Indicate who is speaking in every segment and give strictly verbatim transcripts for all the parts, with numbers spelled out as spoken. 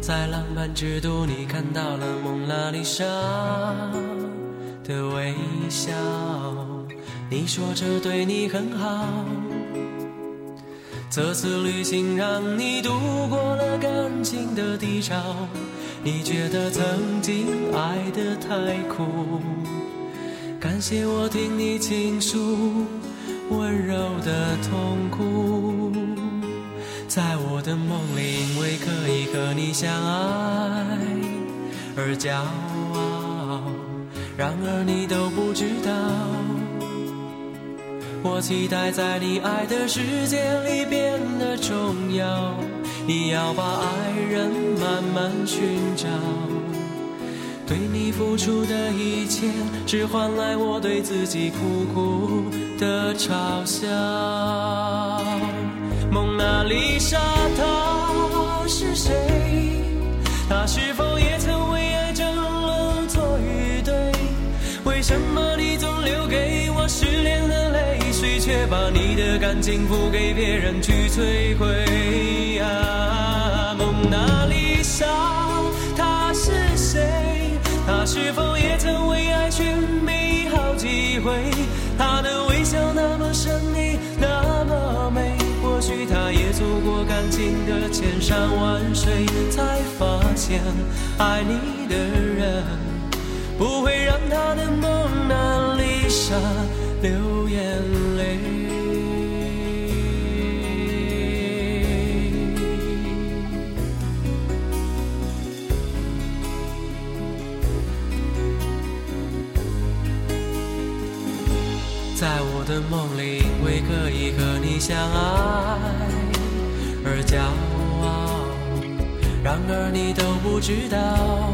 Speaker 1: 在浪漫之都，你看到了蒙娜丽莎的微笑，你说这对你很好，这次旅行让你度过了感情的低潮，你觉得曾经爱得太苦，感谢我听你倾诉温柔的痛苦，在我的梦里，因为可以和你相爱而骄傲，然而你都不知道，我期待在你爱的世界里变得重要，你要把爱人慢慢寻找，对你付出的一切只换来我对自己苦苦的嘲笑。蒙娜丽莎她是谁？她是否也曾为爱争论错与对？为什么你总留给我失恋的泪水，却把你的感情付给别人去摧毁啊？蒙娜丽莎她是谁？她是否也曾为爱寻觅好几回？她的微笑那么神秘，那么美，或许她也走过感情的千山万水，才发现爱你的人不会让她的蒙娜丽莎流眼泪。在我的梦里，因为可以和你相爱而骄傲，然而你都不知道，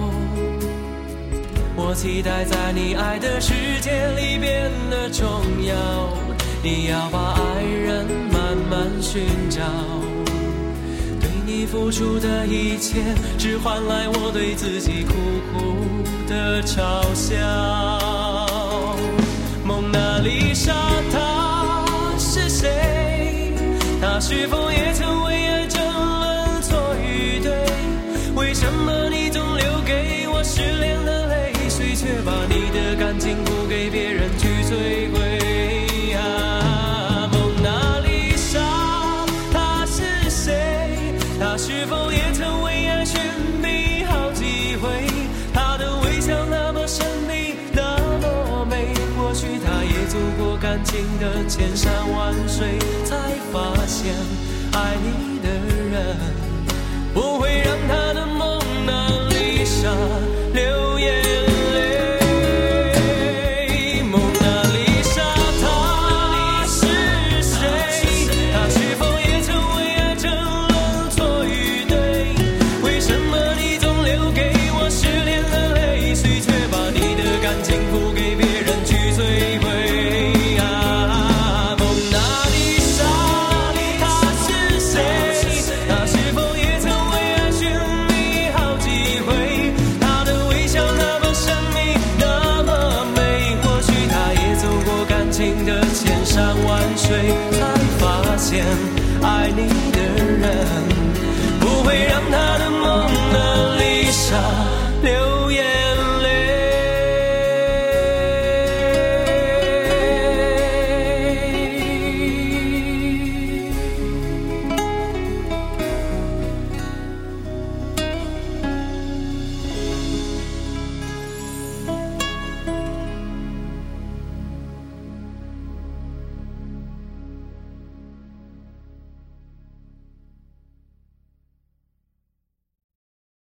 Speaker 1: 我期待在你爱的世界里变得重要，你要把爱人慢慢寻找，对你付出的一切只换来我对自己苦苦的嘲笑。蒙娜丽莎她是谁？她是否也曾为爱争论错与对？为什么你总留给我失恋的泪水，却把你的感情付给别人去摧毁啊？蒙娜丽莎她是谁？她是否也曾为爱寻觅好几回？她的微笑那么神秘，那么美，或许她也走过感情的千山万水，才发现爱你的人不会让她的蒙娜丽莎流眼泪。蒙娜丽莎她是谁？她是否也曾为爱争论错与对？为什么你总留给我失恋的泪水，却把你的感情付给别人去摧毁啊？蒙娜丽莎她是谁？她是否也曾为爱寻觅好几回？她的微笑那么神秘，那么美，或许她也走过感情的千山万水，才发现爱你